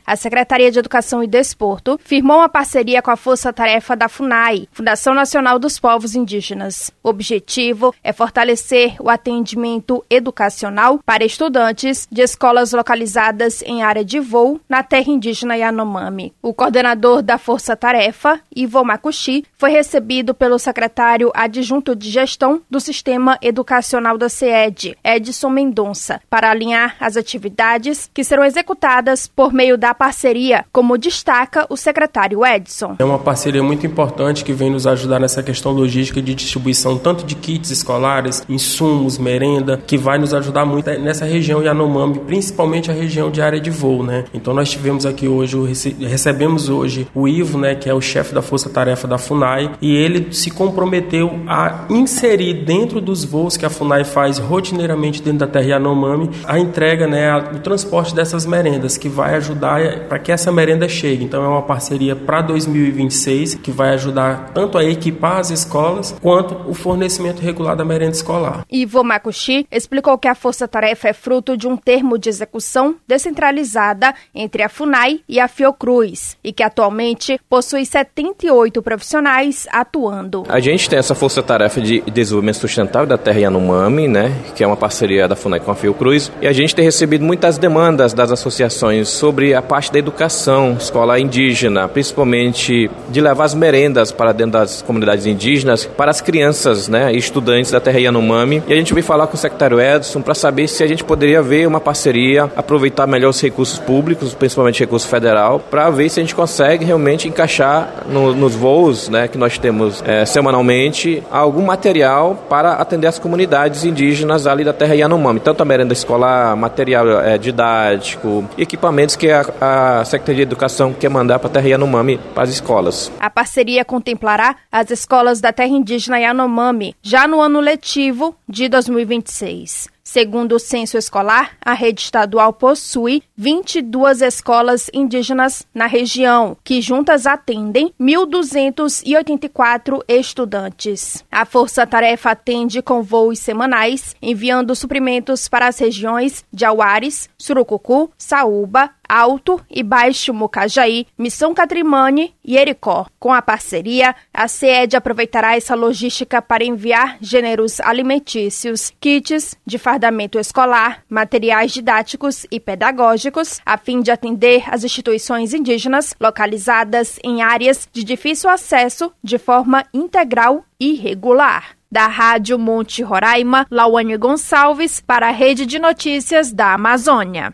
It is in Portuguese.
a Secretaria de Educação e Desporto firmou uma parceria com a Força Tarefa da FUNAI, Fundação Nacional dos Povos Indígenas. O objetivo é fortalecer o atendimento educacional para estudantes de escolas localizadas em área de voo na terra indígena Yanomami. O coordenador da Força Tarefa, Ivo Makushi, foi recebido pelo secretário adjunto de gestão do Sistema Educacional da CED, Edson Mendonça, para alinhar as atividades que serão executadas por meio da parceria, como destaca o secretário Edson. É uma parceria muito importante que vem nos ajudar nessa questão logística de distribuição tanto de kits escolares, insumos, merenda, que vai nos ajudar muito nessa região Yanomami, principalmente a região de área de voo, né? Então nós tivemos aqui hoje, recebemos hoje o Ivo, né, que é o chefe da Força Tarefa da FUNAI, e ele se comprometeu a inserir dentro dos voos que a FUNAI faz rotineiramente dentro da terra Yanomami, a entrega, né, o transporte dessas merendas, que vai ajudar para que essa merenda chegue. Então é uma parceria para 2026, que vai ajudar tanto a equipar as escolas, quanto o fornecimento regular da merenda escolar. Ivo Makushi explicou que a Força Tarefa é fruto de um termo de execução descentralizada entre a FUNAI e a Fiocruz, e que atualmente possui 78 profissionais atuando. A gente tem essa Força Tarefa de Desenvolvimento Sustentável da terra Yanomami, né, que é uma parceria da FUNAI com a Fiocruz, e a gente tem recebido muitas demandas das associações sobre a parte da educação escolar indígena, principalmente de levar as merendas para dentro das comunidades indígenas para as crianças, né, e estudantes da terra Yanomami. E a gente veio falar com o secretário Edson para saber se a gente poderia ver uma parceria, aproveitar melhor os recursos públicos, principalmente recurso federal, para ver se a gente consegue realmente encaixar nos voos, né, que nós temos semanalmente, algum material para atender as comunidades indígenas ali da terra Yanomami, tanto a merenda escolar, material didático, equipamentos que a Secretaria de Educação quer mandar para a terra Yanomami para as escolas. A parceria contemplará as escolas da terra indígena Yanomami já no ano letivo de 2026. Segundo o censo escolar, a rede estadual possui 22 escolas indígenas na região, que juntas atendem 1.284 estudantes. A Força Tarefa atende com voos semanais, enviando suprimentos para as regiões de Auares, Surucucu, Saúba, Alto e Baixo Mucajaí, Missão Catrimane e Ericó. Com a parceria, a CED aproveitará essa logística para enviar gêneros alimentícios, kits de fardamento escolar, materiais didáticos e pedagógicos, a fim de atender as instituições indígenas localizadas em áreas de difícil acesso de forma integral e regular. Da Rádio Monte Roraima, Lauane Gonçalves, para a Rede de Notícias da Amazônia.